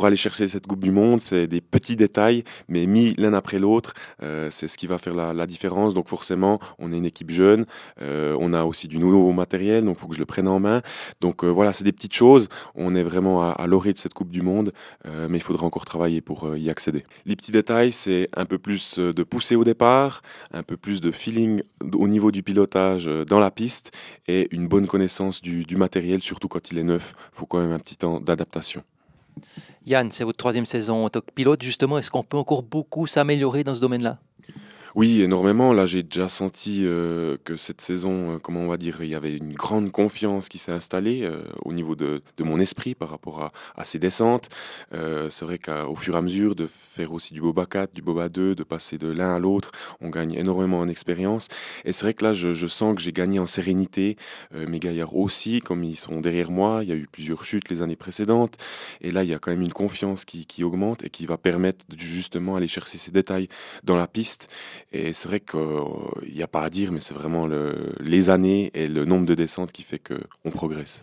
pour aller chercher cette Coupe du Monde, c'est des petits détails, mais mis l'un après l'autre, c'est ce qui va faire la différence. Donc forcément, on est une équipe jeune, on a aussi du nouveau matériel, donc il faut que je le prenne en main. Donc voilà, c'est des petites choses. On est vraiment à l'orée de cette Coupe du Monde, mais il faudra encore travailler pour y accéder. Les petits détails, c'est un peu plus de poussée au départ, un peu plus de feeling au niveau du pilotage dans la piste et une bonne connaissance du matériel, surtout quand il est neuf. Il faut quand même un petit temps d'adaptation. Yann, c'est votre troisième saison en tant que pilote, justement. Est-ce qu'on peut encore beaucoup s'améliorer dans ce domaine-là? Oui, énormément. Là, j'ai déjà senti que cette saison, comment on va dire, il y avait une grande confiance qui s'est installée au niveau de mon esprit par rapport à ces descentes. C'est vrai qu'au fur et à mesure de faire aussi du Boba 4, du Boba 2, de passer de l'un à l'autre, on gagne énormément en expérience. Et c'est vrai que là, je sens que j'ai gagné en sérénité. Mes gaillards aussi, comme ils sont derrière moi, il y a eu plusieurs chutes les années précédentes. Et là, il y a quand même une confiance qui augmente et qui va permettre de justement aller chercher ces détails dans la piste. Et c'est vrai qu'il n'y a pas à dire, mais c'est vraiment les années et le nombre de descentes qui fait qu'on progresse.